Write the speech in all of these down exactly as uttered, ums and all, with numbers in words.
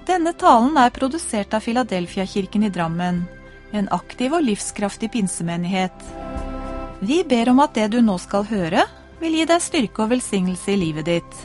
Denne talen er produsert av Philadelphia-kirken i Drammen, en aktiv og livskraftig pinsemenighet. Vi ber om at det du nå skal høre, vil gi deg styrke og velsignelse i livet ditt.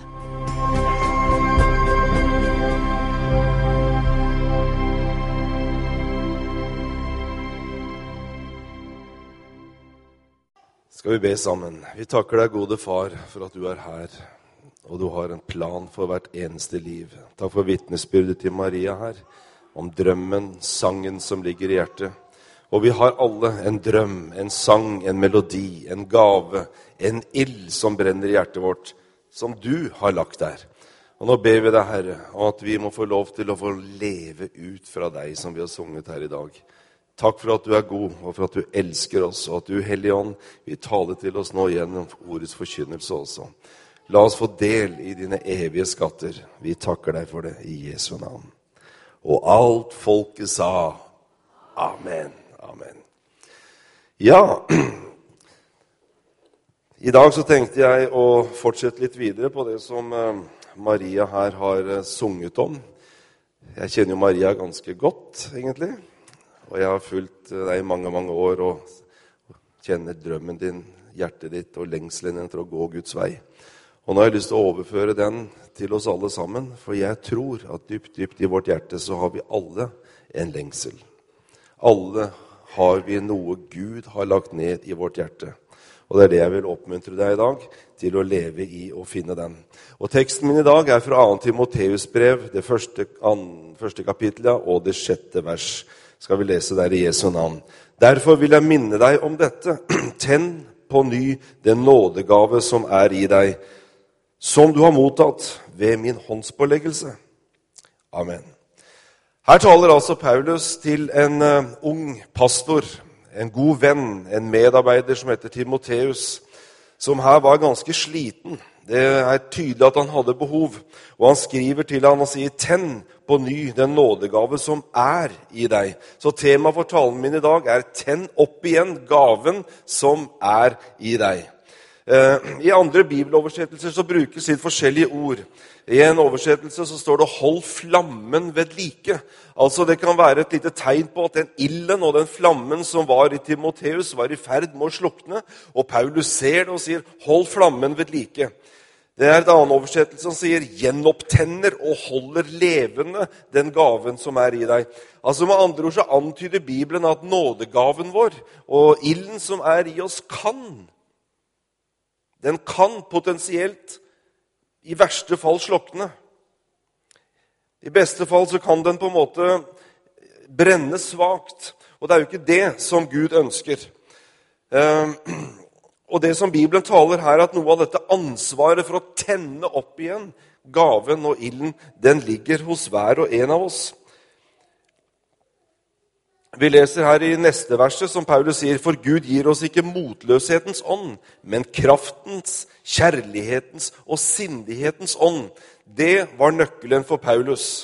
Skal vi be sammen? Vi takker deg, gode far, for at du er her, og du har en plan for hvert eneste liv. Takk for vitnesbyrdet til Maria her, om drømmen, sangen som ligger i hjertet. Og vi har alle en drøm, en sang, en melodi, en gave, en ild som brenner i hjertet vårt, som du har lagt der. Og nå ber vi deg, Herre, om at vi må få lov til å få leve ut fra deg som vi har sunget her i dag. Takk for at du er god, og for at du elsker oss, og at du, Hellige Ånd, vil tale til oss nå gjennom ordets forkynnelse også. La oss få del i dine evige skatter. Vi takker deg for det i Jesu navn. Og alt folket sa, Amen, Amen. Ja, i dag så tenkte jeg å fortsette litt videre på det som Maria her har sunget om. Jeg kjenner jo Maria ganske godt, egentlig. Og jeg har fulgt deg i mange, mange år og kjenner drømmen din, hjertet ditt og lengselen etter å gå Guds vei. Og nå har jeg lyst til å overføre den til oss alle sammen, for jeg tror at dypt, dypt i vårt hjerte så har vi alle en lengsel. Alle har vi noe Gud har lagt ned i vårt hjerte. Og det er det jeg vil oppmuntre deg i dag, til å leve i og finne den. Og teksten min i dag er fra andre Timotheus brev, det første, an, første kapitlet og det sjette vers. Skal vi lese der i Jesu navn. Derfor vil jeg minne deg om dette. Tenn på ny den nådegave som er i deg, som du har mottatt ved min håndspåleggelse. Amen. Her taler altså Paulus til en uh, ung pastor, en god venn, en medarbeider som heter Timotheus, som her var ganske sliten. Det er tydelig at han hadde behov, og han skriver til han og sier, tenn på ny den nådegave som er i deg. Så tema for talen min i dag er, tenn opp igjen gaven som er i deg. I andre bibeloversettelser så brukes litt forskjellige ord. I en oversettelse så står det, hold flammen ved like. Altså det kan være et lite tegn på at den ilden og den flammen som var i Timotheus var i ferd med å slukne, og Paulus ser det og sier, hold flammen ved like. Det er et annen oversettelse som sier, gjenopptenner og holder levende den gaven som er i deg. Altså med andre ord så antyder Bibelen at nådegaven vår og ilden som er i oss kan, den kan potensielt i verste fall slukne. I beste fall så kan den på en måte brenne svagt, og det er jo ikke det som Gud ønsker. Uh, Og det som Bibelen taler her, at noe av dette ansvaret for å tenne opp igjen gaven og ilden, den ligger hos hver og en av oss. Vi leser her i neste verset som Paulus sier, for Gud gir oss ikke motløshetens ånd, men kraftens, kjærlighetens og sindighetens ånd. Det var nøkkelen for Paulus.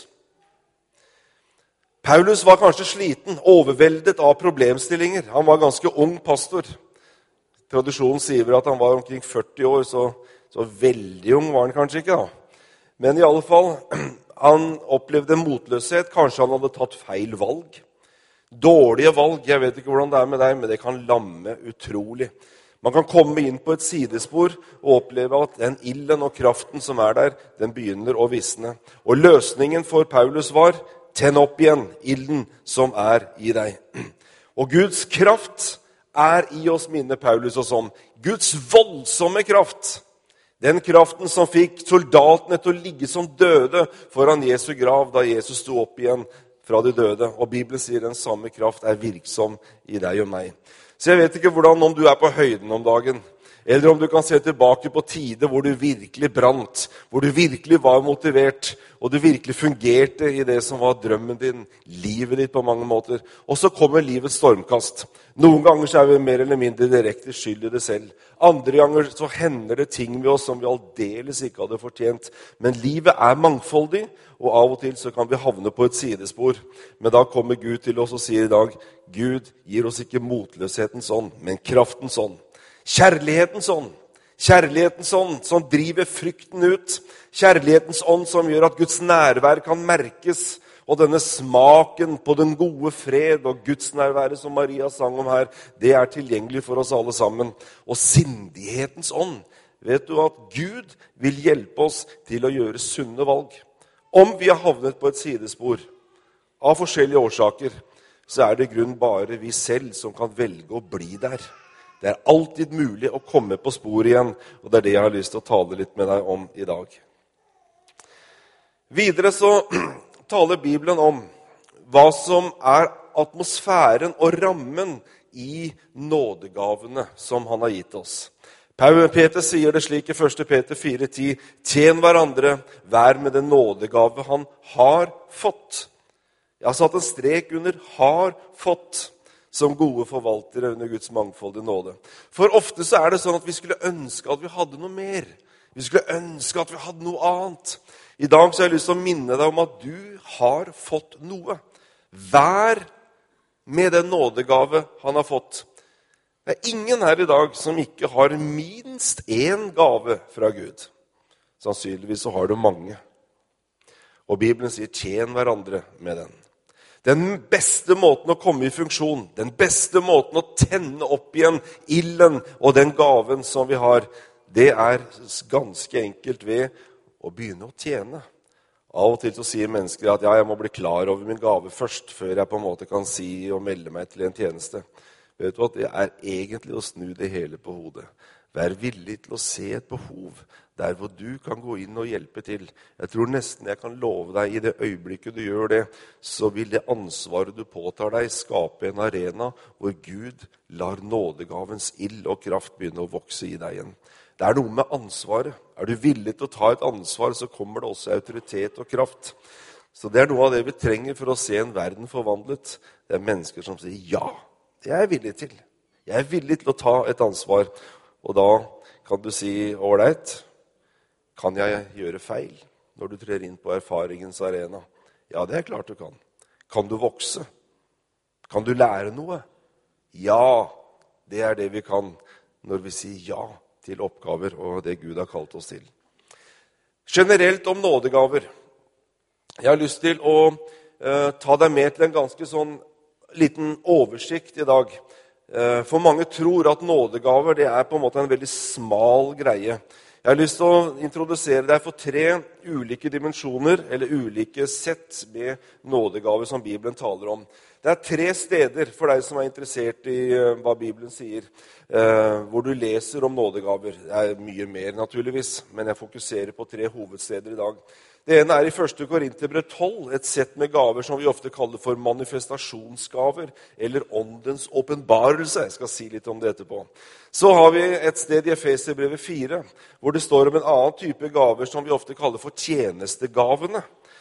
Paulus var kanskje sliten, overveldet av problemstillinger. Han var ganske ung pastor. Tradisjonen sier at han var omkring førti år, så, så veldig ung var han kanskje ikke da. Men i alle fall, han opplevde motløshet. Kanskje han hadde tatt feil valg. Dårlige valg, jeg vet ikke hvordan det er med deg, men det kan lamme utrolig. Man kan komme inn på et sidespor og oppleve at den ilden og kraften som er der, den begynner å visne. Og løsningen for Paulus var, tenn opp igjen ilden som er i deg. Og Guds kraft er i oss, minner Paulus oss om. Guds voldsomme kraft. Den kraften som fikk soldatene til å ligge som døde foran Jesu grav da Jesus sto opp igjen fra de døde. Og Bibelen sier den samme kraft er virksom i deg og meg. Så jeg vet ikke hvordan, om du er på høyden om dagen, eller om du kan se tilbake på tider hvor du virkelig brant, hvor du virkelig var motivert, og du virkelig fungerte i det som var drømmen din, livet ditt på mange måter. Og så kommer livets stormkast. Noen ganger så er vi mer eller mindre direkte skyld i det selv. Andre ganger så hender det ting med oss som vi aldeles ikke hadde fortjent. Men livet er mangfoldig, og av og til så kan vi havne på et sidespor. Men da kommer Gud til oss og sier i dag, Gud gir oss ikke motløshetens ånd, men kraftens ånd. Kjærlighetens ånd, Kjærlighetens ånd som driver frykten ut. Kjærlighetens ånd som gjør at Guds nærvær kan merkes. Og denne smaken på den gode fred og Guds nærværet som Maria sang om her, det er tilgjengelig for oss alle sammen. Og sindighetens ånd. Vet du at Gud vil hjelpe oss til å gjøre sunne valg? Om vi har havnet på et sidespor av forskjellige årsaker, så er det grunn bare vi selv som kan velge å bli der. Det er alltid mulig å komme på spor igjen, og det er det jeg har lyst til å tale litt med deg om i dag. Videre så taler Bibelen om hva som er atmosfæren og rammen i nådegavene som han har gitt oss. Peter sier det slik i første Peter fire ti, tjen hverandre, vær med den nådegave han har fått. Jeg har satt en strek under har fått, som gode forvaltere under Guds mangfoldige nåde. For ofte så er det sånn at vi skulle ønske at vi hadde noe mer. Vi skulle ønske at vi hadde noe annet. I dag så har jeg lyst til å minne deg om at du har fått noe. Vær med den nådegave han har fått. Det er ingen her i dag som ikke har minst én gave fra Gud. Sannsynligvis så har du mange. Og Bibelen sier, tjen hverandre med den. Den beste måten å komme i funksjon, den beste måten å tenne opp igjen ilden og den gaven som vi har, det er ganske enkelt ved å begynne å tjene. Av og til så sier mennesker at ja, jeg må bli klar over min gave først, før jeg på en måte kan si og melde meg til en tjeneste. Vet du at det er egentlig å snu det hele på hodet. Vær villig til å se et behov der hvor du kan gå inn og hjelpe til. Jeg tror nesten jeg kan love deg i det øyeblikket du gjør det, så vil det ansvaret du påtar deg skape en arena hvor Gud lar nådegavens ild og kraft begynne å vokse i deg igjen. Det er noe med ansvaret. Er du villig til å ta et ansvar, så kommer det også autoritet og kraft. Så det er noe av det vi trenger for å se en verden forvandlet. Det er mennesker som sier ja. Det er jeg villig til. Jeg er villig til å ta et ansvar. Og da kan du si, ålreit, kan jeg gjøre feil når du trer inn på erfaringens arena? Ja, det er klart du kan. Kan du vokse? Kan du lære noe? Ja, det er det vi kan når vi sier ja til oppgaver og det Gud har kalt oss til. Generelt om nådegaver. Jeg har lyst til å uh, ta deg med til en ganske sånn liten oversikt i dag. For mange tror at nådegaver det er på en måte en veldig smal greie. Jeg har lyst til å introdusere deg for tre ulike dimensjoner, eller ulike sett med nådegaver som Bibelen taler om. Det er tre steder for deg som er interessert i hva Bibelen sier, hvor du leser om nådegaver. Det er mye mer naturligvis, men jeg fokuserer på tre hovedsteder i dag. Det ene er i første Korinterbrev tolv, et sett med gaver som vi ofte kaller for manifestasjonsgaver, eller åndens åpenbarelse. Jeg skal si litt om det etterpå. Så har vi et sted i Efeserbrevet fire, hvor det står om en annen type gaver som vi ofte kaller for tjenestegavene.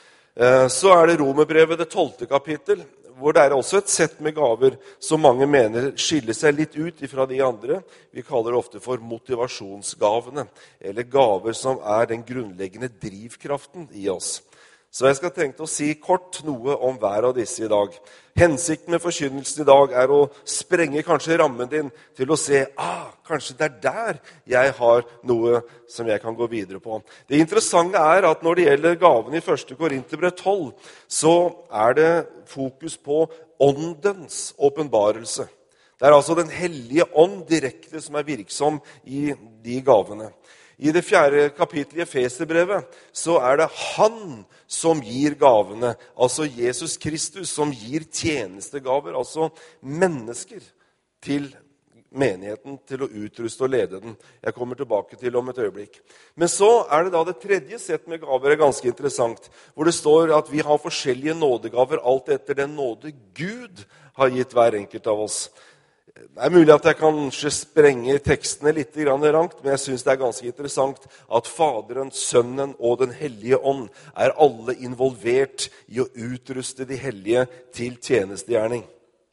Så er det Romerbrevet, det tolvte kapittel, hvor det er også et sett med gaver som mange mener skiller seg litt ut fra de andre. Vi kaller det ofte for motivasjonsgavene, eller gaver som er den grunnleggende drivkraften i oss. Så jeg skal tenke å si kort noe om hver av disse i dag. Hensikten med forkynnelsen i dag er å sprenge kanskje rammen din til å se, ah, kanskje det er der jeg har noe som jeg kan gå videre på. Det interessante er at når det gjelder gaven i første Korinterbrev tolv, så er det fokus på åndens åpenbarelse. Det er altså den hellige ånd direkte som er virksom i de gavene. I det fjerde kapittelet i Efeserbrevet så er det han som gir gavene, altså Jesus Kristus som gir tjenestegaver, altså mennesker til menigheten til å utruste og lede den. Jeg kommer tilbake til om et øyeblikk. Men så er det da det tredje sett med gaver er ganske interessant, hvor det står at vi har forskjellige nådegaver alt etter den nåde Gud har gitt hver enkelt av oss. Det er mulig at jeg kanskje sprenger tekstene litt rangt, men jeg synes det er ganske interessant at Faderen, Sønnen og den hellige ånd er alle involvert i å utruste de hellige til tjenestegjerning.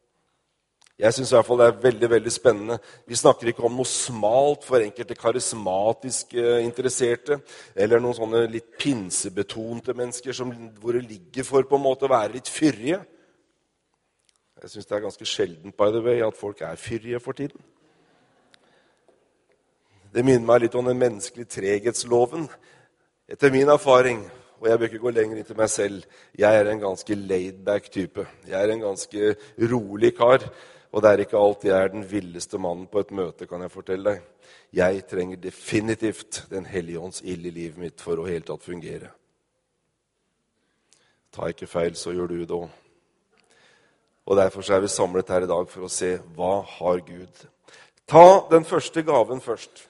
Jeg synes i hvert fall det er veldig, veldig spennende. Vi snakker ikke om noe smalt for enkelte karismatisk interesserte, eller noen sånne litt pinsebetonte mennesker som, hvor det ligger for på en måte å være litt fyrige. Jeg synes det er ganske sjelden, by the way, at folk er fyrige for tiden. Det minner meg litt om den menneskelige treghetsloven. Etter min erfaring, og jeg bør ikke gå lenger inn til meg selv, jeg er en ganske laid-back type. Jeg er en ganske rolig kar, og det er ikke alltid jeg er den villeste mannen på et møte, kan jeg fortelle deg. Jeg trenger definitivt den hellige ånds ild i livet mitt for å helt tatt fungere. Ta ikke feil, så gjør du det også. Og derfor er vi samlet her i dag for å se hva har Gud. Ta den første gaven først.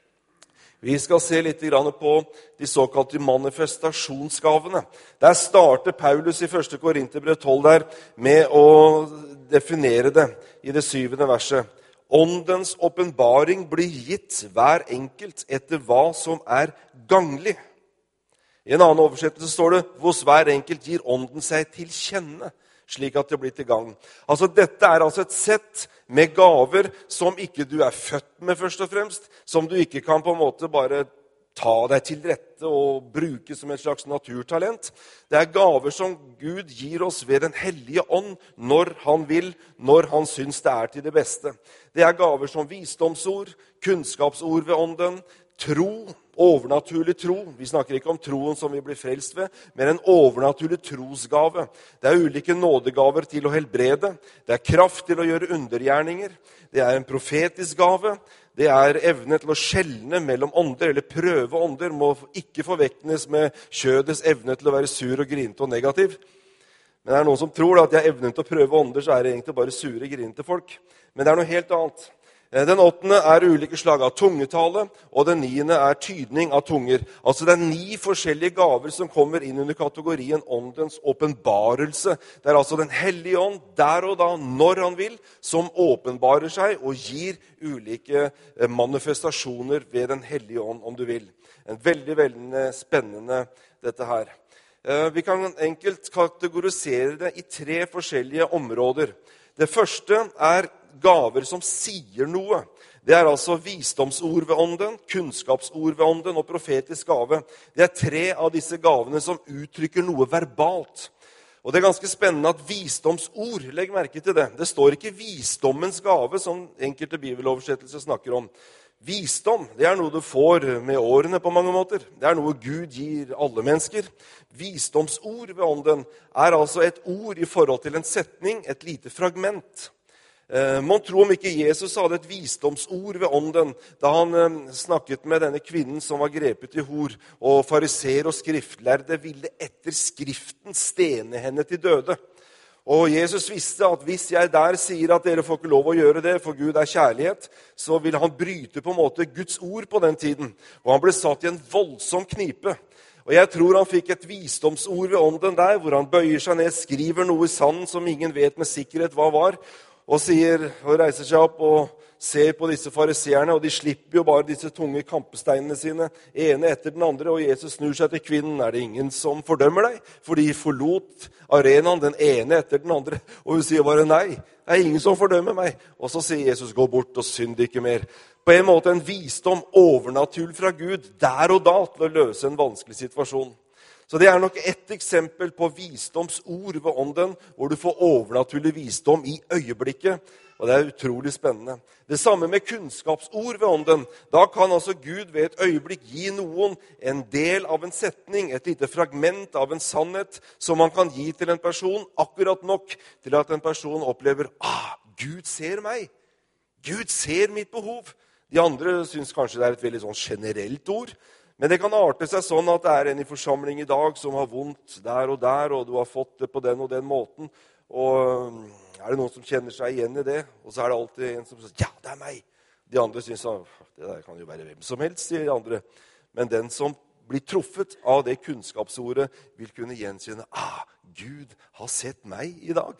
Vi skal se litt på de såkalte manifestasjonsgavene. Der starter Paulus i første Korinterbrev tolv der med å definere det i det syvende verset. Åndens åpenbaring blir gitt hver enkelt etter hva som er ganglig. I en annen oversettelse står det, hos hver enkelt gir ånden seg til kjenne, slik at det blir til gang. Altså, dette er altså et sett med gaver som ikke du er født med først og fremst, som du ikke kan på en måte bare ta deg til rette og bruke som et slags naturtalent. Det er gaver som Gud gir oss ved den hellige ånd når han vil, når han syns det er til det beste. Det er gaver som visdomsord, kunnskapsord ved ånden, tro, overnaturlig tro. Vi snakker ikke om troen som vi blir frelst ved, men en overnaturlig trosgave. Det er ulike nådegaver til å helbrede. Det er kraft til å gjøre undergjerninger. Det er en profetisk gave. Det er evne til å skjelne mellom ånder, eller prøve ånder, må ikke forveksles med kjødets evne til å være sur og grinete og negativ. Men det er noen som tror at jeg har evnen til å prøve ånder, så er det egentlig bare sure, grinete folk. Men det er noe helt annet. Den åttende er ulike slag av tungetale, og den niende er tydning av tunger. Altså det er ni forskjellige gaver som kommer inn under kategorien åndens åpenbarelse. Det er altså den hellige ånd, der og da, når han vil, som åpenbarer seg og gir ulike manifestasjoner ved den hellige ånd, om du vil. En veldig, veldig spennende dette her. Vi kan enkelt kategorisere det i tre forskjellige områder. Det første er gaver som sier noe. Det er altså visdomsord ved ånden, kunnskapsord ved ånden og profetisk gave. Det er tre av disse gavene som uttrykker noe verbalt. Og det er ganske spennende at visdomsord, legg merke til det. Det står ikke visdommens gave, som enkelte bibeloversettelser snakker om. Visdom, det er noe du får med årene på mange måter. Det er noe Gud gir alle mennesker. Visdomsord ved ånden er altså et ord i forhold til en setning, et lite fragment. Man tror om ikke Jesus hadde et visdomsord ved ånden da han snakket med denne kvinnen som var grepet i hor, og fariseer og skriftlærde ville etter skriften stene henne til døde. Og Jesus visste at hvis jeg der sier at dere får ikke lov å gjøre det, for Gud er kjærlighet, så ville han bryte på en måte Guds ord på den tiden. Og han ble satt i en voldsom knipe. Og jeg tror han fikk et visdomsord ved ånden der, hvor han bøyer seg ned, skriver noe i sanden som ingen vet med sikkerhet hva var, og sier, og reiser seg opp og ser på disse fariseerne, og de slipper jo bare disse tunge kampesteinene sine, ene etter den andre, og Jesus snur seg til kvinnen. Er det ingen som fordømmer deg? For de forlot arenaen, den ene etter den andre, og hun sier bare nei, det er ingen som fordømmer meg. Og så sier Jesus, gå bort og synd ikke mer. På en måte en visdom overnaturlig fra Gud, der og da, til å løse en vanskelig situasjon. Så det er nok ett eksempel på visdomsord ved ånden, hvor du får overnaturlig visdom i øyeblikket, og det er utrolig spennende. Det samme med kunnskapsord ved ånden. Da kan altså Gud ved et øyeblikk gi noen en del av en setning, et lite fragment av en sannhet, som man kan gi til en person, akkurat nok til at en person opplever, ah, Gud ser meg. Gud ser mitt behov. De andre synes kanskje det er et veldig sånn generelt ord, men det kan arte seg sånn at det er en i forsamling i dag som har vondt der og der, og du har fått det på den og den måten. Og er det noen som kjenner seg igjen i det? Og så er det alltid en som sier, ja, det er meg. De andre synes, det der kan jo være hvem som helst, sier de andre. Men den som blir truffet av det kunnskapsordet vil kunne gjenkjenne, ah, Gud har sett meg i dag.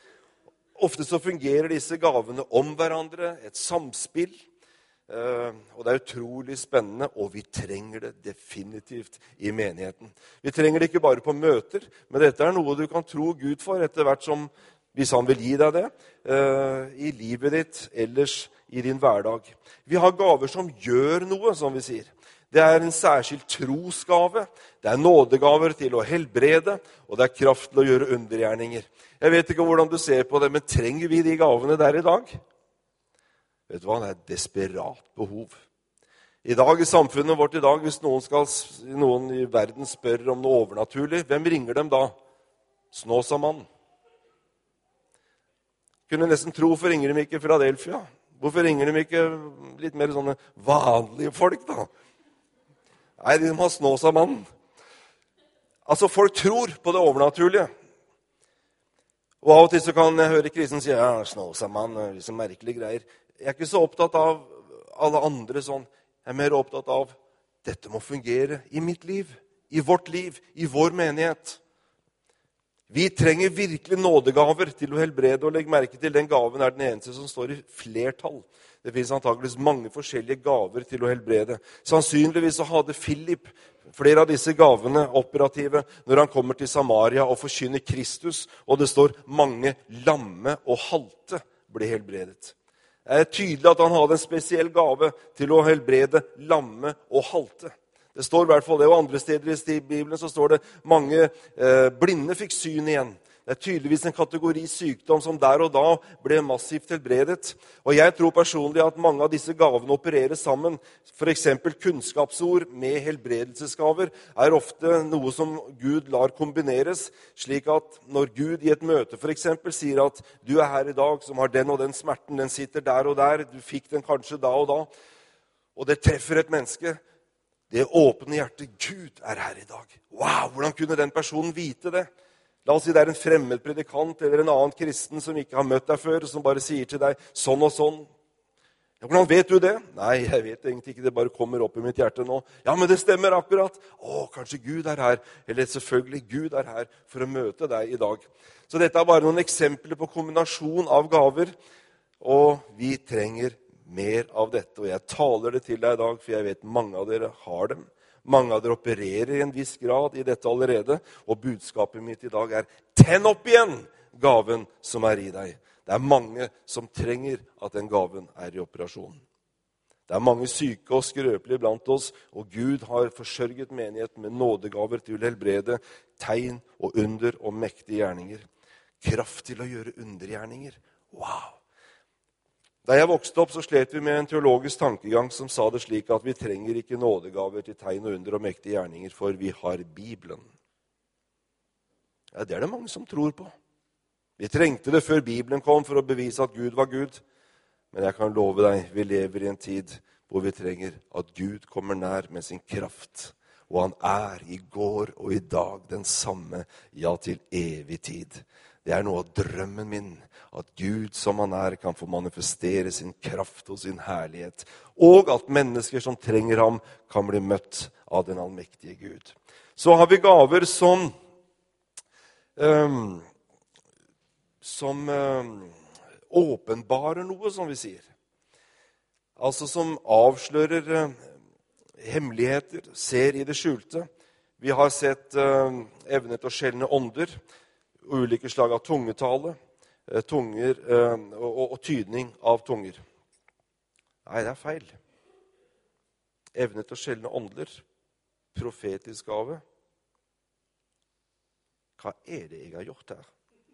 Ofte så fungerer disse gavene om hverandre, et samspill. Uh, og det er utrolig spennende, og vi trenger det definitivt i menigheten. Vi trenger det ikke bare på møter, men dette er noe du kan tro Gud for etter hvert som, hvis han vil gi deg det, uh, i livet ditt, ellers i din hverdag. Vi har gaver som gjør noe, som vi sier. Det er en særskilt trosgave, det er nådegaver til å helbrede, og det er kraft til å gjøre undergjerninger. Jeg vet ikke hvordan du ser på det, men trenger vi de gavene der i dag? Vet du hva? Det er et desperat behov. I dag, i samfunnet vårt i dag, hvis noen, skal, noen i verden spør om noe overnaturlig, hvem ringer dem da? Snåsamannen. Kunne nesten tro, hvorfor ringer de ikke Philadelphia? Hvorfor ringer de ikke litt mer sånne vanlige folk da? Nei, de har Snåsamannen. Altså, folk tror på det overnaturlige. Og av og til så kan jeg høre kristen si, ja, Snåsamannen, det er så merkelige greier. Jeg er ikke så opptatt av alle andre sånn. Jeg er mer opptatt av, dette må fungere i mitt liv, i vårt liv, i vår menighet. Vi trenger virkelig nådegaver til å helbrede, og legg merke til den gaven er den eneste som står i flertall. Det finnes antageligvis mange forskjellige gaver til å helbrede. Sannsynligvis så hadde Philip flere av disse gavene operative når han kommer til Samaria og forkynner Kristus, og det står mange lamme og halte ble helbredet. Det er tydelig at han hadde en spesiell gave til å helbrede lamme og halte. Det står i hvert fall det, og andre steder i Bibelen så står det mange eh, blinde fikk syn igjen. Det er tydeligvis en kategori sykdom som der og da ble massivt helbredet. Og jeg tror personlig at mange av disse gavene opererer sammen. For eksempel kunnskapsord med helbredelsesgaver er ofte noe som Gud lar kombineres, slik at når Gud i et møte for eksempel sier at du er her i dag som har den og den smerten, den sitter der og der, du fikk den kanskje da og da, og det treffer et menneske, det åpne hjertet, Gud er her i dag. Wow, hvordan kunne den personen vite det? La oss si det er en fremmed predikant eller en annen kristen som ikke har møtt deg før, som bare sier til deg sånn og sånn. Ja, hvordan vet du det? Nei, jeg vet egentlig ikke, det bare kommer opp i mitt hjerte nå. Ja, men det stemmer akkurat. Å, kanskje Gud er her. Eller selvfølgelig, Gud er her for å møte deg i dag. Så dette er bare noen eksempler på kombinasjon av gaver, og vi trenger mer av dette. Og jeg taler det til deg i dag, for jeg vet mange av dere har dem. Mange av dere opererer i en viss grad i dette allerede, og budskapet mitt i dag er tenn opp igjen gaven som er i deg. Det er mange som trenger at den gaven er i operasjon. Det er mange syke og skrøpelige blant oss, og Gud har forsørget menigheten med nådegaver til å helbrede, tegn og under og mektige gjerninger. Kraft til å gjøre undergjerninger. Wow! Da jeg vokste opp, så slet vi med en teologisk tankegang som sa det slik at vi trenger ikke nådegaver til tegn og under og mektige gjerninger, for vi har Bibelen. Ja, det er det mange som tror på. Vi trengte det før Bibelen kom for å bevise at Gud var Gud. Men jeg kan love deg, vi lever i en tid hvor vi trenger at Gud kommer nær med sin kraft. Og han er i går og i dag den samme, ja til evig tid. Det er noe av drømmen min, at Gud som han er kan få manifestere sin kraft og sin herlighet, og at mennesker som trenger ham kan bli møtt av den allmektige Gud. Så har vi gaver som, um, som um, åpenbarer noe, som vi sier. Altså som avslører uh, hemmeligheter, ser i det skjulte. Vi har sett uh, evne til å skjelne ånder, ulike slag av tungetale, tunger og, og, og tydning av tunger. Nei, det er feil. Evne til å skjelne ånder, profetisk gave. Hva er det jeg har gjort her?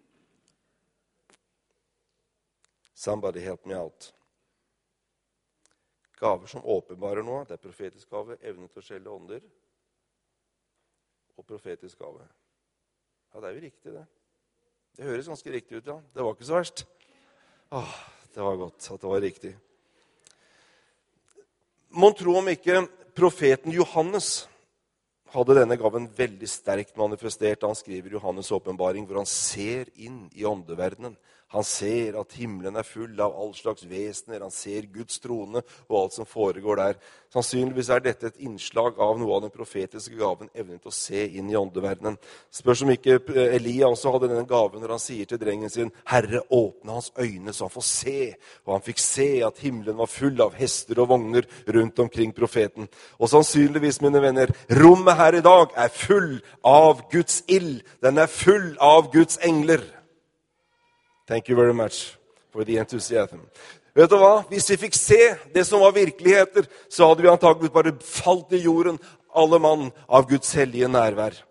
Somebody help me out. Gaver som åpenbarer noe, det er profetisk gave, evne til å skjelne ånder og profetisk gave. Ja, det er jo riktig det. Det høres ganske riktig ut, ja. Det var ikke så verst. Åh, det var godt at det var riktig. Man tror om ikke profeten Johannes hadde denne gaven veldig sterkt manifestert. Han skriver Johannes' åpenbaring, hvor han ser inn i åndeverdenen. Han ser at himmelen er full av all slags vesener. Han ser Guds trone og alt som foregår der. Sannsynligvis er dette et innslag av noe av den profetiske gaven, evnen til å se inn i åndeverdenen. Spørs om ikke Elia også hadde denne gaven når han sier til drengen sin, Herre, åpne hans øyne så han får se. Og han fikk se at himmelen var full av hester og vogner rundt omkring profeten. Og sannsynligvis, mine venner, rommet her i dag er full av Guds ild. Den er full av Guds engler. Thank you very much for the enthusiasm. Vet du hva? Hvis vi fikk se det som var virkeligheter, så hadde vi antageligvis bare falt i jorden, alle mann av Guds hellige nærvær.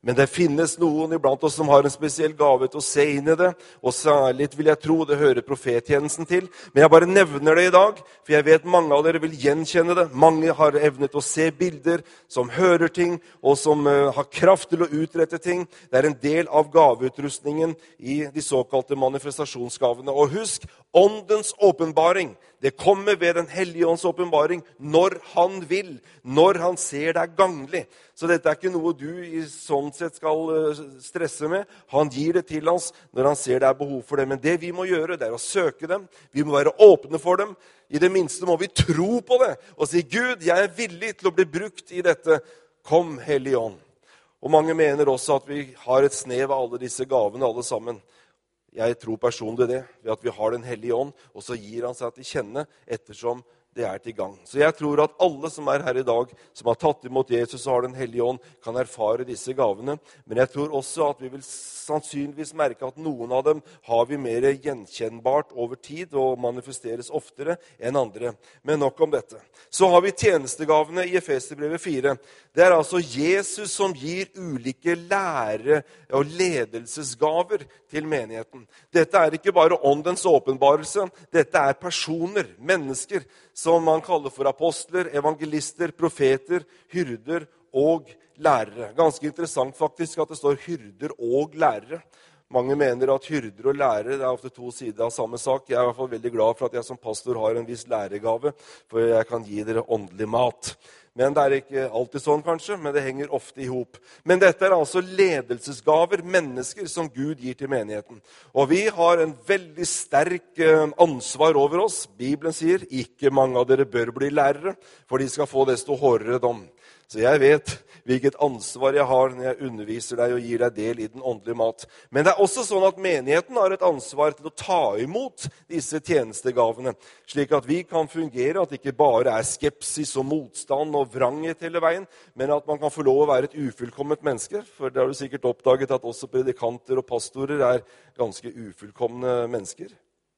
Men det finnes noen iblant oss som har en spesiell gave til å se inn i det, og særlig vil jeg tro det hører profettjenesten til. Men jeg bare nevner det i dag, for jeg vet mange av dere vil gjenkjenne det. Mange har evnet å se bilder, som hører ting, og som uh, har kraft til å utrette ting. Det er en del av gaveutrustningen i de såkalte manifestasjonsgavene. Og husk, åndens åpenbaring, det kommer ved den hellige ånds åpenbaring når han vil, når han ser det er ganglig. Så dette er ikke noe du i sånn sett skal stresse med. Han gir det til oss når han ser det er behov for det. Men det vi må gjøre, det er å søke dem. Vi må være åpne for dem. I det minste må vi tro på det og si, Gud, jeg er villig til å bli brukt i dette. Kom, Hellige Ånd. Og mange mener også at vi har et snev av alle disse gavene, alle sammen. Jeg tror personlig det, ved at vi har den hellige ånd, og så gir han seg til kjenne ettersom det er til gang. Så jeg tror at alle som er her i dag, som har tatt imot Jesus og har den hellige ånd, kan erfare disse gavene. Men jeg tror også at vi vil sannsynligvis merke at noen av dem har vi mer gjenkjennbart over tid og manifesteres oftere enn andre. Men nok om dette. Så har vi tjenestegavene i Efeserbrevet fire. Det er altså Jesus som gir ulike lære- og ledelsesgaver til menigheten. Dette er ikke bare åndens åpenbarelse. Dette er personer, mennesker, som man kaller for apostler, evangelister, profeter, hyrder og lærere. Ganske interessant faktisk at det står hyrder og lærere. Mange mener at hyrder og lærere det er ofte to sider av samme sak. Jeg er i hvert fall veldig glad for at jeg som pastor har en viss læregave, for jeg kan gi dere åndelig mat. Men det er ikke alltid sånn kanskje, men det henger ofte i hop. Men dette er altså ledelsesgaver, mennesker som Gud gir til menigheten. Og vi har en veldig sterk ansvar over oss. Bibelen sier, ikke mange av dere bør bli lærere, for de skal få desto hårdere dom. Så jeg vet hvilket ansvar jeg har når jeg underviser deg og gir deg del i den åndelige mat. Men det er også sånn at menigheten har et ansvar til å ta imot disse tjenestegavene, slik at vi kan fungere, at det ikke bare er skepsis og motstand og vranghet hele veien, men at man kan få lov å være et ufullkomment menneske. For det har du sikkert oppdaget at også predikanter og pastorer er ganske ufullkomne mennesker.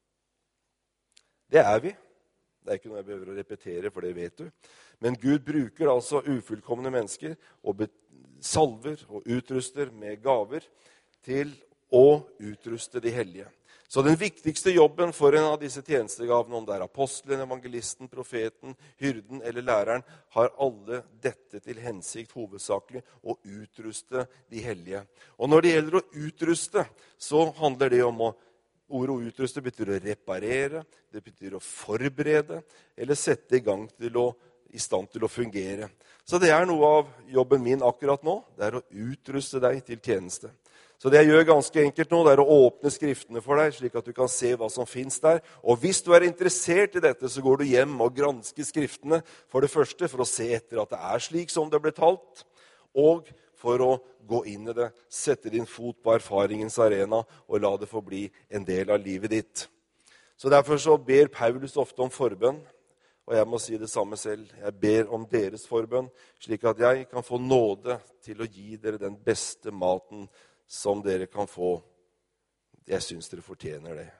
Det er vi. Det er ikke noe jeg behøver å repetere, for det vet du. Men Gud bruker altså ufullkomne mennesker og salver og utruster med gaver til å utruste de hellige. Så den viktigste jobben for en av disse tjenestegavene, om det er apostelen, evangelisten, profeten, hyrden eller læreren, har alle dette til hensikt hovedsakelig å utruste de hellige. Og når det gjelder å utruste, så handler det om å Ordet å utruste betyr å reparere, det betyr å forberede, eller sette i gang til å, i stand til å fungere. Så det er noe av jobben min akkurat nå, det er å utruste deg til tjeneste. Så det jeg gjør ganske enkelt nå, det er å åpne skriftene for deg, slik at du kan se hva som finnes der. Og hvis du er interessert i dette, så går du hjem og gransker skriftene for det første, for å se etter at det er slik som det ble talt, og for å gå inn i det, sette din fot på erfaringens arena og la det få bli en del av livet ditt. Så derfor så ber Paulus ofte om forbønn, og jeg må si det samme selv. Jeg ber om deres forbønn, slik at jeg kan få nåde til å gi dere den beste maten som dere kan få. Jeg synes dere fortjener det.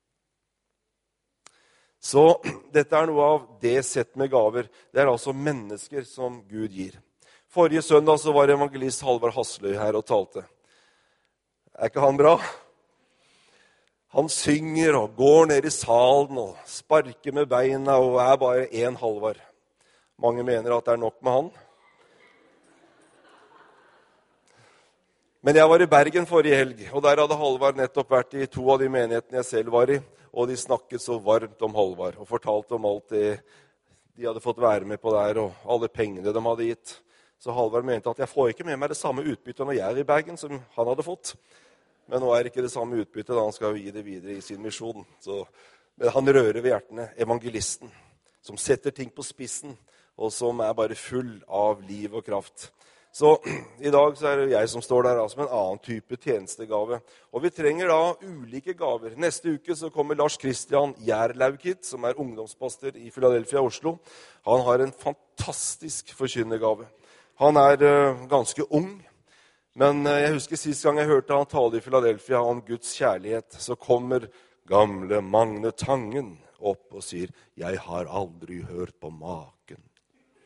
Så dette er noe av det sett med gaver. Det er altså mennesker som Gud gir. Forrige søndag så var evangelist Halvard Hasløy her og talte. Er ikke han bra? Han synger og går ned i salen og sparker med beina og er bare en Halvard. Mange mener at det er nok med han. Men jeg var i Bergen forrige helg, og der hadde Halvard nettopp vært i to av de menighetene jeg selv var i, og de snakket så varmt om Halvard og fortalte om alt det de hadde fått være med på der og alle pengene de hadde gitt. Så Halvard mente at jeg får ikke med meg det samme utbyttet når jeg er i Bergen som han hadde fått. Men nå er det ikke det samme utbyttet, da han skal gi det videre i sin misjon. Så, men han rører ved hjertene, evangelisten, som setter ting på spissen, og som er bare full av liv og kraft. Så i dag så er det jeg som står der altså, med en annen type tjenestegave. Og vi trenger da ulike gaver. Neste uke så kommer Lars Christian Gjerlaugit, som er ungdomspastor i Philadelphia, Oslo. Han har en fantastisk forkynnergave. Han er uh, ganske ung, men uh, jeg husker sist gang jeg hørte han tale i Philadelphia om Guds kjærlighet, så kommer gamle Magne Tangen opp og sier, «Jeg har aldri hørt på maken».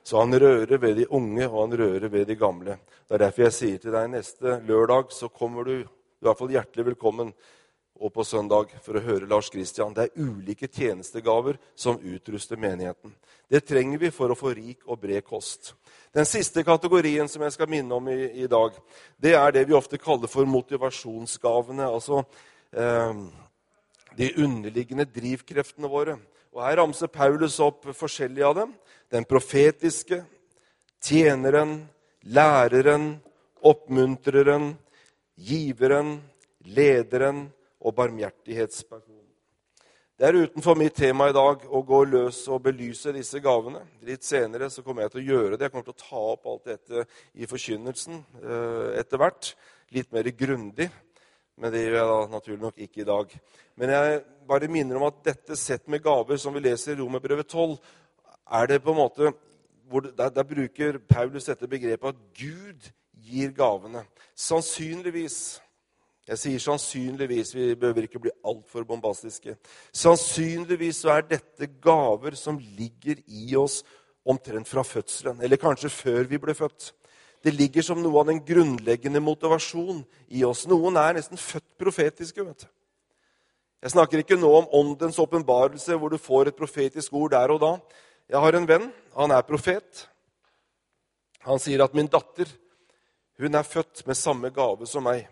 Så han rører ved de unge, og han rører ved de gamle. Det er derfor jeg sier til deg, neste lørdag så kommer du, i hvert fall hjertelig velkommen, og på søndag for å høre Lars Kristian. Det er ulike tjenestegaver som utruster menigheten. Det trenger vi for å få rik og bred kost. Den siste kategorien som jeg skal minne om i, i dag, det er det vi ofte kaller for motivasjonsgavene, altså eh, de underliggende drivkreftene våre. Og her ramser Paulus opp forskjellige av dem. Den profetiske, tjeneren, læreren, oppmuntreren, giveren, lederen og barmhjertighetspersonen. Det er utenfor mitt tema i dag å gå løs og belyse disse gavene. Litt senere så kommer jeg til å gjøre det. Jeg kommer til å ta opp alt dette i forkynnelsen etter hvert. Litt mer grundig, men det gjør jeg da naturlig nok ikke i dag. Men jeg bare minner om at dette sett med gaver som vi leser i Romerbrevet tolv, er det på en måte, hvor der, der bruker Paulus dette begrepet at Gud gir gavene. Sannsynligvis, jeg sier sannsynligvis, vi behøver ikke bli alt for bombastiske. Sannsynligvis så er dette gaver som ligger i oss omtrent fra fødselen, eller kanskje før vi ble født. Det ligger som noe av den grunnleggende motivasjon i oss. Noen er nesten født profetiske, vet du. Jeg snakker ikke nå om åndens åpenbarelse, hvor du får et profetisk ord der og da. Jeg har en venn, han er profet. Han sier at min datter, hun er født med samme gave som meg.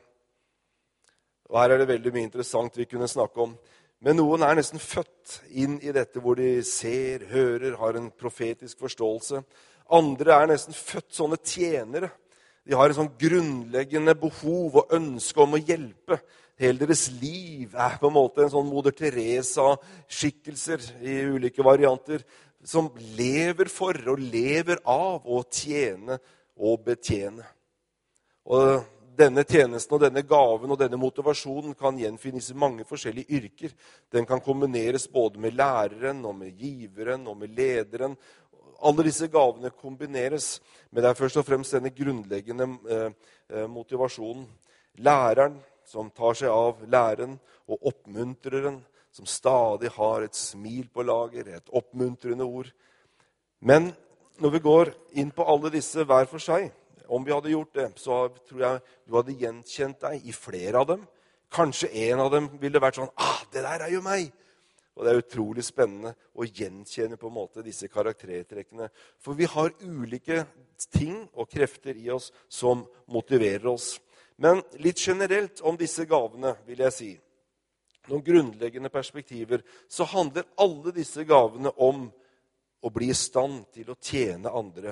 Og her er det veldig mye interessant vi kunne snakke om. Men noen er nesten født inn i dette hvor de ser, hører, har en profetisk forståelse. Andre er nesten født sånne tjenere. De har en sånn grunnleggende behov og ønske om å hjelpe. Hele deres liv er på en måte en sånn Moder Teresa-skikkelser i ulike varianter, som lever for og lever av å tjene og betjene. Og denne tjenesten og denne gaven og denne motivasjonen kan gjenfinnes i mange forskjellige yrker. Den kan kombineres både med læreren og med giveren og med lederen. Alle disse gavene kombineres, men det er først og fremst denne grunnleggende eh, motivasjonen. Læreren som tar seg av læren, og oppmuntreren som stadig har et smil på lager, et oppmuntrende ord. Men når vi går inn på alle disse hver for seg, om vi hadde gjort det, så tror jeg du hadde gjenkjent deg i flere av dem. Kanskje en av dem ville vært sånn, ah, det der er jo meg! Og det er utrolig spennende å gjenkjenne på en måte disse karaktertrekkene. For vi har ulike ting og krefter i oss som motiverer oss. Men litt generelt om disse gavene vil jeg si, noen grunnleggende perspektiver, så handler alle disse gavene om å bli i stand til å tjene andre.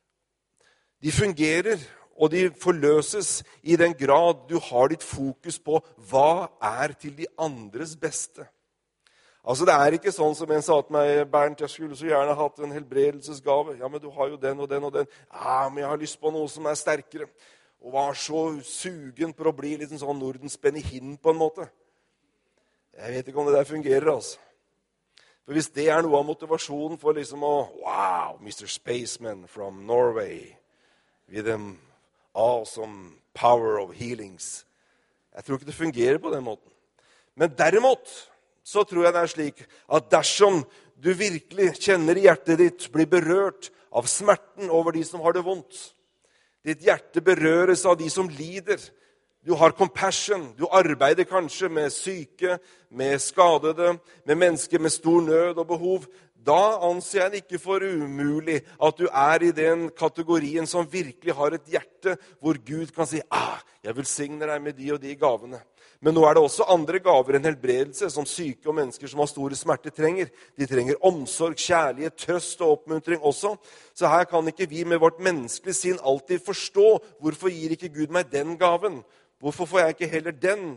De fungerer, og de forløses i den grad du har ditt fokus på hva er til de andres beste. Altså det er ikke sånn som en sa til meg, Bernt, jeg skulle så gjerne hatt en helbredelsesgave. Ja, men du har jo den og den og den. Ja, men jeg har lyst på noe som er sterkere. Og var så sugen på å bli litt sånn Nordens Benny-Hinn på en måte. Jeg vet ikke om det der fungerer, altså. For hvis det er noe av motivasjonen for liksom å, wow, mister Spaceman from Norway, with an awesome power of healings. Jeg tror ikke det fungerer på den måten. Men derimot, så tror jeg det er slik at dersom du virkelig kjenner i hjertet ditt, blir berørt av smerten over de som har det vondt, ditt hjerte berøres av de som lider, du har compassion, du arbeider kanskje med syke, med skadede, med mennesker med stor nød og behov, da anser jeg det ikke for umulig at du er i den kategorien som virkelig har et hjerte hvor Gud kan si, ah, jeg velsigner deg med de og de gavene. Men nå er det også andre gaver enn helbredelse som syke og mennesker som har store smerter trenger. De trenger omsorg, kjærlighet, trøst og oppmuntring også. Så her kan ikke vi med vårt menneskelige sinn alltid forstå hvorfor gir ikke Gud meg den gaven? Hvorfor får jeg ikke heller den?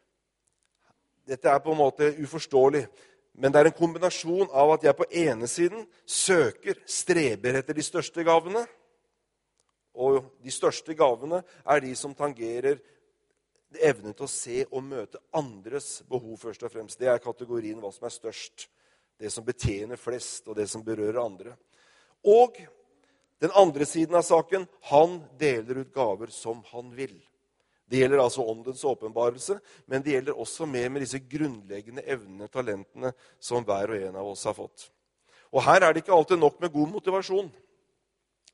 Dette er på en måte uforståelig. Men det er en kombinasjon av at jeg på ene siden søker, streber etter de største gavene. Og de største gavene er de som tangerer evnen til å se og møte andres behov først og fremst. Det er kategorien hva som er størst. Det som betjener flest, og det som berører andre. Og den andre siden av saken, han deler ut gaver som han vil. Det gjelder altså åndens åpenbarelse, men det gjelder også med, med disse grunnleggende evnene, talentene som hver og en av oss har fått. Og her er det ikke alltid nok med god motivasjon.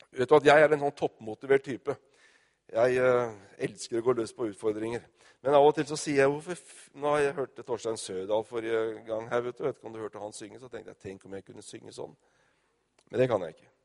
Vet du at jeg er en sånn toppmotivert type. Jeg eh, elsker å gå løs på utfordringer. Men av og til så sier jeg, hvorfor, f- nå har jeg hørt Torstein Sødal forrige gang her, vet du, vet ikke om du hørte han synge, så tenkte jeg, tenk om jeg kunne synge sånn. Men det kan jeg ikke.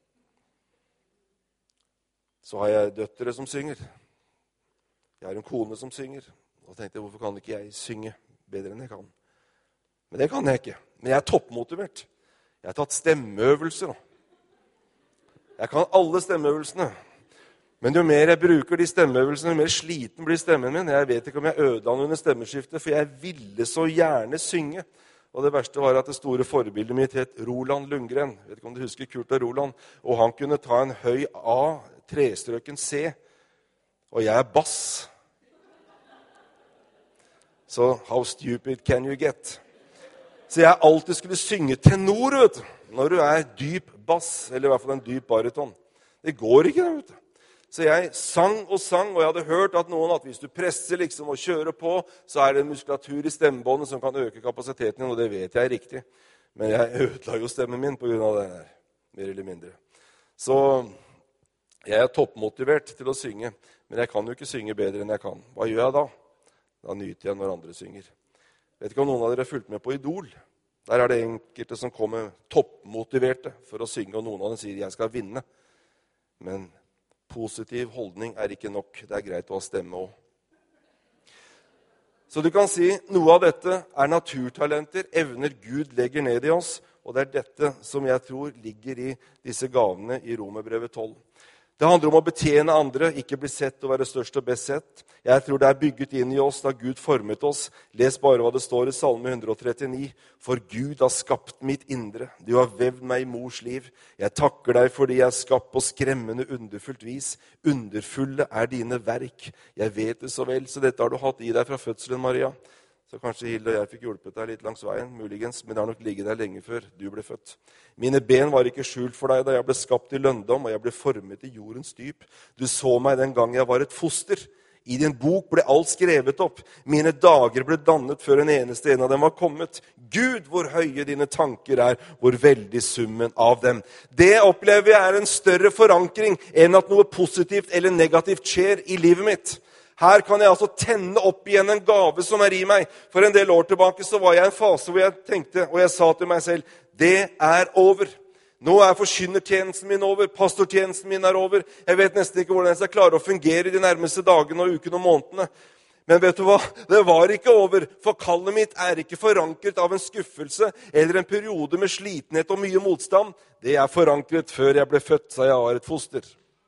Så har jeg døttere som synger. Jeg har en kone som synger. Og tenkte jeg, hvorfor kan ikke jeg synge bedre enn jeg kan? Men det kan jeg ikke. Men jeg er toppmotivert. Jeg har tatt stemmeøvelser nå. Jeg kan alle stemmeøvelsene. Men jo mer jeg bruker de stemmeøvelsene, jo mer sliten blir stemmen min. Jeg vet ikke om jeg ødela den under stemmeskiftet, for jeg ville så gjerne synge. Og det verste var at det store forbildet mitt het Roland Lundgren. Jeg vet ikke om du husker Kurt og Roland. Og han kunne ta en høy A, trestrøken C. Og jeg er bass. Så how stupid can you get? Så jeg alltid skulle synge tenor, vet du. Når du er dyp bass, eller i hvert fall en dyp bariton. Det går ikke, vet du. Så jeg sang og sang, og jeg hadde hørt at noen at hvis du presser liksom og kjører på, så er det muskulatur i stemmebåndet som kan øke kapasiteten din, og det vet jeg er riktig. Men jeg ødela jo stemmen min på grunn av det her, mer eller mindre. Så jeg er toppmotivert til å synge, men jeg kan jo ikke synge bedre enn jeg kan. Hva gjør jeg da? Da nyter jeg når andre synger. Vet ikke om noen av dere har fulgt med på Idol. Der er det enkelte som kommer toppmotiverte for å synge, og noen av dem sier jeg skal vinne. Men positiv holdning er ikke nok. Det er greit å ha stemme også. Så du kan si, noe av dette er naturtalenter, evner Gud legger ned i oss, og det er dette som jeg tror ligger i disse gavene i Romerbrevet tolv. Det handler om å betjene andre, ikke bli sett og være størst og best sett. Jeg tror det er bygget inn i oss da Gud formet oss. Les bare hva det står i Salme hundre og trettini. For Gud har skapt mitt indre. Du har vevd meg i mors liv. Jeg takker deg fordi jeg er skapt på skremmende underfullt vis. Underfulle er dine verk. Jeg vet det så vel, så dette har du hatt i deg fra fødselen, Maria. Så kanskje Hilde og jeg fikk hjulpet deg litt langs veien, muligens, men det har nok ligget der lenge før du ble født. Mine ben var ikke skjult for deg da jeg ble skapt i lønndom, og jeg ble formet i jordens dyp. Du så meg den gang jeg var et foster. I din bok ble alt skrevet opp. Mine dager ble dannet før en eneste en av dem var kommet. Gud, hvor høye dine tanker er, hvor veldig summen av dem. Det opplever jeg er en større forankring enn at noe positivt eller negativt skjer i livet mitt. Her kan jeg altså tenne opp igjen en gave som er i meg. For en del år tilbake så var jeg i en fase hvor jeg tenkte, og jeg sa til meg selv, det er over. Nå er forkynnertjenesten min over, pastortjenesten min er over. Jeg vet nesten ikke hvordan jeg skal klare å fungere de nærmeste dagene og ukene og månedene. Men vet du hva? Det var ikke over, for kallet mitt er ikke forankret av en skuffelse eller en periode med slitenhet og mye motstand. Det er forankret før jeg ble født, så jeg var et foster.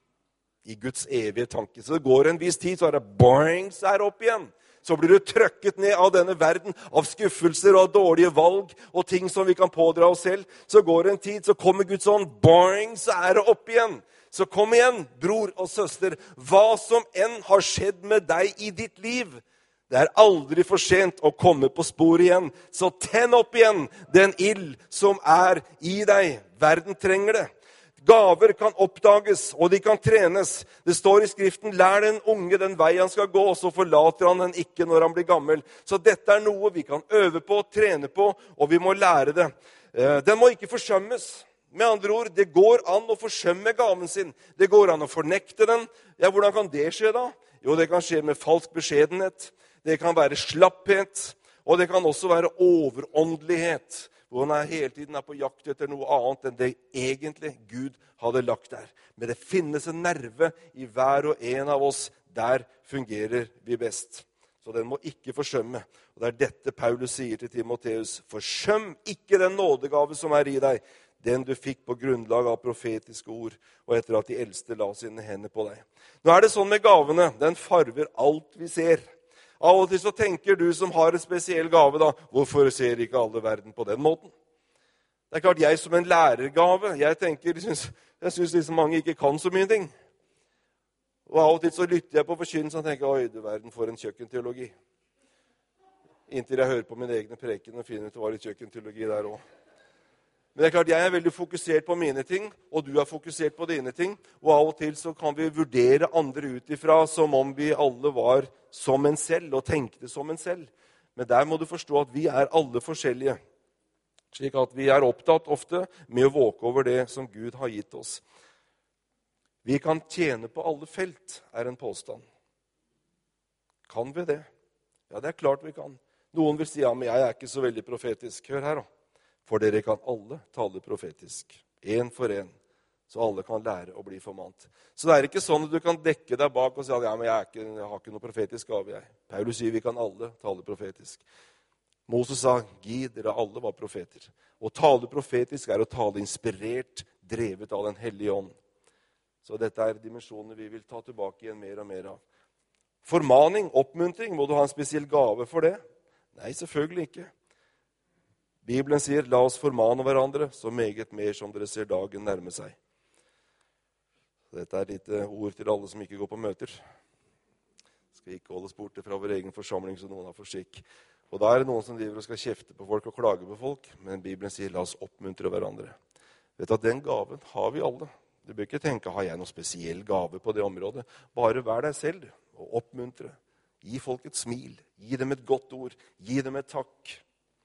I Guds evige tanke. Så det går en viss tid, så er det boing, så er det opp igjen. Så blir du trøkket ned av denne verden, av skuffelser og av dårlige valg og ting som vi kan pådra oss selv. Så går det en tid, så kommer Guds ånd, boing, så er det opp igjen. Så kom igjen, bror og søster, hva som enn har skjedd med deg i ditt liv. Det er aldri for sent å komme på spor igjen. Så tenn opp igjen den ild som er i deg. Verden trenger det. Gaver kan oppdages, og de kan trenes. Det står i skriften, lær den unge den vei han skal gå, og så forlater han den ikke når han blir gammel. Så dette er noe vi kan øve på, trene på, og vi må lære det. Den må ikke forsømmes. Med andre ord, det går an å forsømme gaven sin. Det går an å fornekte den. Ja, hvordan kan det skje da? Jo, det kan skje med falsk beskjedenhet. Det kan være slapphet, og det kan også være overåndelighet. Hvor han er hele tiden er på jakt etter noe annet enn det egentlig Gud hadde lagt der. Men det finnes en nerve i hver og en av oss. Der fungerer vi best. Så den må ikke forsømme. Og det er dette Paulus sier til Timoteus. Forsøm ikke den nådegave som er i deg, den du fikk på grunnlag av profetiske ord, og etter at de eldste la sine hender på deg. Nå er det sånn med gavene. Den farver alt vi ser. Av og til så tenker du som har en spesiell gave da, hvorfor ser ikke alle verden på den måten? Det er klart, jeg som en lærergave, jeg tenker, jeg synes, jeg synes liksom mange ikke kan så mye ting. Og av og til så lytter jeg på forkynnelsen og tenker, oi, du verden for en kjøkkenteologi. Inntil jeg hører på mine egne preken og finner ut det var litt kjøkkenteologi der også. Men det er klart, jeg er veldig fokusert på mine ting, og du er fokusert på dine ting. Og av og til så kan vi vurdere andre utifra som om vi alle var som en selv, og tenkte som en selv. Men der må du forstå at vi er alle forskjellige. Slik at vi er opptatt ofte med å våke over det som Gud har gitt oss. Vi kan tjene på alle felt, er en påstand. Kan vi det? Ja, det er klart vi kan. Noen vil si, ja, men jeg er ikke så veldig profetisk. Hør her da. For dere kan alle tale profetisk. En for en. Så alle kan lære å bli formant. Så det er ikke sånn at du kan dekke deg bak og si, ja, men jeg, er ikke, jeg har ikke noe profetisk gave, jeg. Paulus sier, vi kan alle tale profetisk. Moses sa, gi dere alle var profeter. Å tale profetisk er å tale inspirert, drevet av den hellige ånd. Så dette er dimensjoner vi vil ta tilbake igjen mer og mer av. Formaning, oppmuntring, må du ha en spesiell gave for det? Nei, selvfølgelig ikke. Bibelen sier, la oss formane hverandre, så meget mer som dere ser dagen nærme seg. Dette er litt ord til alle som ikke går på møter. Skal ikke holdes borte fra vår egen forsamling, så noen har for skikk. Og da er det noen som driver og skal kjefte på folk og klage på folk, men Bibelen sier, la oss oppmuntre hverandre. Vet du at den gaven har vi alle. Du bør ikke tenke, har jeg noen spesiell gave på det området? Bare vær deg selv og oppmuntre. Gi folk et smil, gi dem et godt ord, gi dem et takk.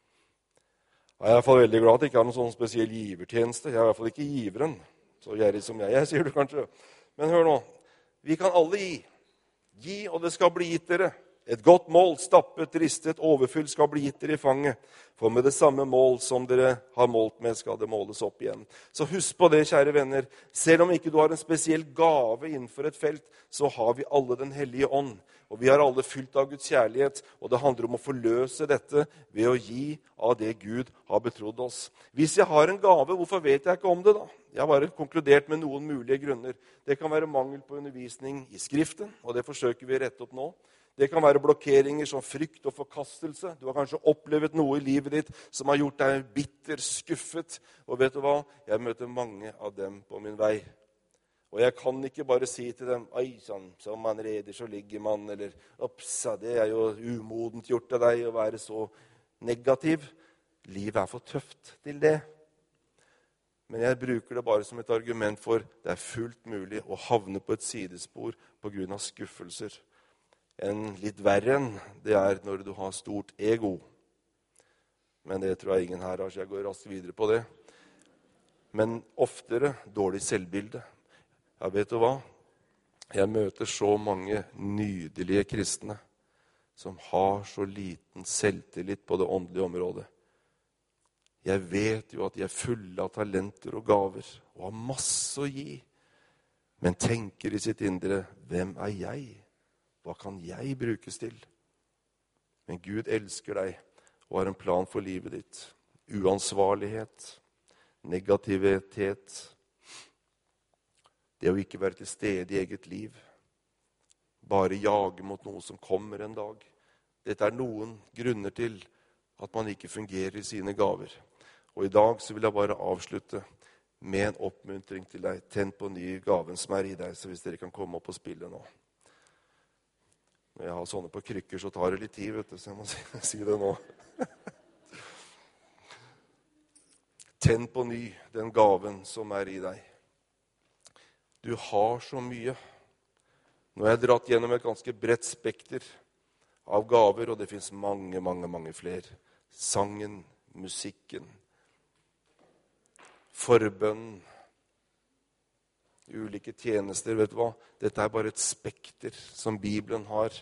Jeg er i hvert fall veldig glad at jeg ikke har noen sånn spesiell givertjeneste. Jeg er i hvert fall ikke giveren, så gjerrig som jeg er, sier du kanskje. Men hør nå, vi kan alle gi. Gi, og det skal bli gitt dere. Et godt mål, stappet, ristet, overfylt skal bli gitt dere i fanget. For med det samme mål som dere har målt med, skal det måles opp igjen. Så husk på det, kjære venner. Selv om ikke du har en spesiell gave innenfor et felt, så har vi alle den hellige ånd. Og vi har alle fylt av Guds kjærlighet, og det handler om å forløse dette ved å gi av det Gud har betrodd oss. Hvis jeg har en gave, hvorfor vet jeg ikke om det da? Jeg har bare konkludert med noen mulige grunner. Det kan være mangel på undervisning i skriften, og det forsøker vi å rette opp nå. Det kan være blokkeringer som frykt og forkastelse. Du har kanskje opplevd noe i livet ditt som har gjort deg bitter, skuffet. Og vet du hva? Jeg møter mange av dem på min vei. Og jeg kan ikke bare si til dem, «Oi, sånn, som man reder, så ligger man», eller «Opsa, det er jo umodent gjort av deg å være så negativ». Livet er for tøft til det. Men jeg bruker det bare som et argument for det er fullt mulig å havne på et sidespor på grunn av skuffelser. En litt verre enn det er når du har stort ego. Men det tror jeg ingen her har, så jeg går raskt videre på det. Men oftere dårlig selvbilde. Ja, vet du hva? Jeg møter så mange nydelige kristne som har så liten selvtillit på det åndelige området. Jeg vet jo at de er fulle av talenter og gaver, og har masse å gi. Men tenker i sitt indre, hvem er jeg? Hva kan jeg brukes til? Men Gud elsker deg og har en plan for livet ditt. Uansvarlighet, negativitet, det å ikke være til stede i eget liv, bare jage mot noe som kommer en dag. Dette er noen grunner til at man ikke fungerer i sine gaver. Og i dag så vil jeg bare avslutte med en oppmuntring til deg. Tenn på ny gaven som er i deg, så hvis dere kan komme opp og spille nå. Når jeg har sånne på krykker, så tar det litt tid, vet du, så jeg må si, si det nå. Tenn på ny den gaven som er i deg. Du har så mye. Nå har jeg dratt gjennom et ganske bredt spekter av gaver, og det finnes mange, mange, mange flere. Sangen, musikken, forbønnen, ulike tjenester, vet du hva? Dette er bare et spekter som Bibelen har,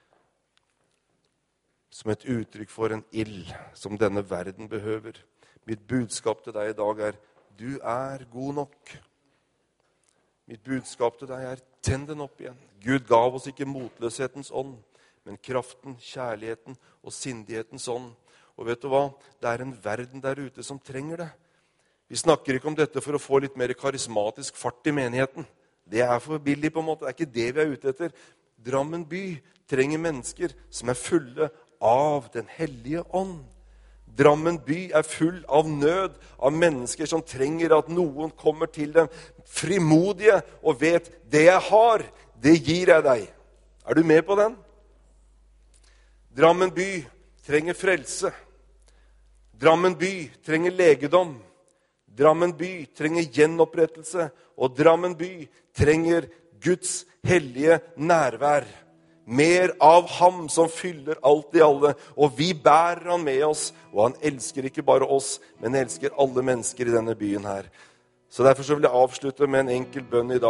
som et uttrykk for en ild som denne verden behøver. Mitt budskap til deg i dag er, du er god nok. Mitt budskap til deg er, tenn den opp igjen. Gud gav oss ikke motløshetens ånd, men kraften, kjærligheten og sindighetens ånd. Og vet du hva? Det er en verden der ute som trenger det. Vi snakker ikke om dette for å få litt mer karismatisk fart i menigheten. Det er for billig på en måte. Det er ikke det vi er ute etter. Drammen by trenger mennesker som er fulle av den hellige ånd. Drammen by er full av nød, av mennesker som trenger at noen kommer til dem frimodige og vet, det jeg har, det gir jeg deg. Er du med på den? Drammen by trenger frelse. Drammen by trenger legedom. Drammen by trenger gjenopprettelse, og Drammen by trenger Guds hellige nærvær. Mer av ham som fyller alt i alle, og vi bærer han med oss, og han elsker ikke bare oss, men elsker alle mennesker i denne byen her. Så derfor så vil jeg avslutte med en enkel bønn i dag.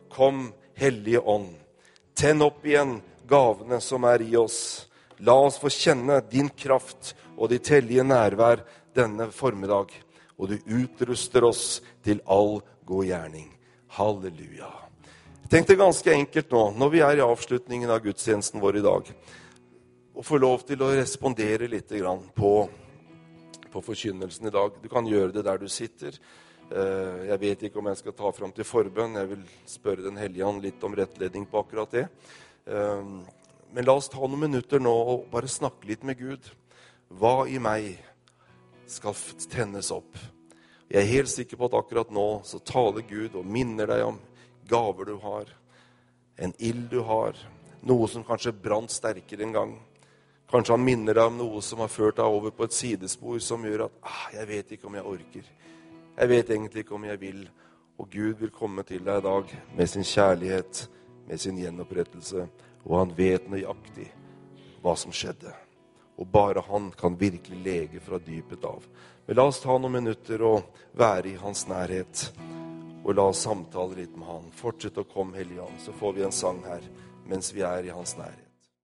Kom, Hellige Ånd. Tenn opp igjen gavene som er i oss. La oss få kjenne din kraft og ditt hellige nærvær denne formiddag. Og du utruster oss til all god gjerning. Halleluja. Jeg tenkte ganske enkelt nå, når vi er i avslutningen av gudstjenesten vår i dag, å få lov til å respondere litt grann på, på forkynnelsen i dag. Du kan gjøre det der du sitter. Jeg vet ikke om jeg skal ta fram til forbønn. Jeg vil spørre den hellige ånd litt om rettledning på akkurat det. Men la oss ta noen minutter nå og bare snakke litt med Gud. Hva i meg skal tennes opp? Jeg er helt sikker på at akkurat nå så taler Gud og minner deg om gaver du har, en ild du har, noe som kanskje brant sterkere en gang. Kanskje han minner deg om noe som har ført deg over på et sidespor som gjør at ah, jeg vet ikke om jeg orker. Jeg vet egentlig ikke om jeg vil. Og Gud vil komme til deg i dag med sin kjærlighet, med sin gjenopprettelse, og han vet nøyaktig hva som skjedde. Og bare han kan virkelig lege fra dypet av. Men la oss ta noen minutter og være i hans nærhet. Og la oss samtale litt med han. Fortsett å komme, Hellige Ånd, så får vi en sang her mens vi er i hans nærhet.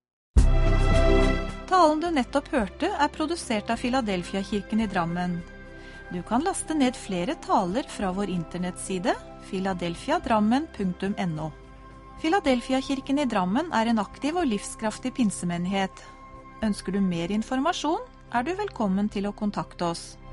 Talen du nettopp hørte er produsert av Filadelfia-kirken i Drammen. Du kan laste ned flere taler fra vår internettside filadelfia drammen punktum no. Filadelfia-kirken i Drammen er en aktiv og livskraftig pinsemenighet. Ønsker du mer informasjon, er du velkommen til å kontakte oss.